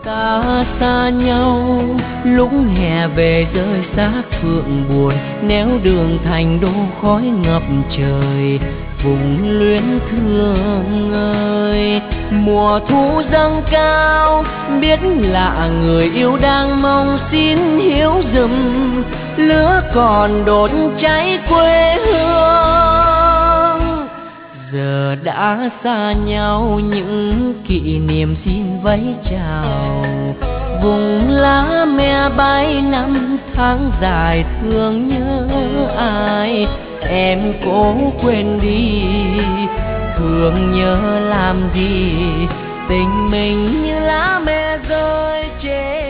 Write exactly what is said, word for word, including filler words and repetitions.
Ta xa nhau lúc hè về rơi xác phượng buồn, néo đường thành đô khói ngập trời, vùng luyến thương ơi. Mùa thu dâng cao biết lạ người yêu đang mong xin hiếu dùm, lửa còn đốt cháy quê hương. Giờ đã xa nhau những kỷ niệm xin vẫy chào, vùng lá me bay năm tháng dài thương nhớ ai. Em cố quên đi thương nhớ làm gì, tình mình như lá me rơi trên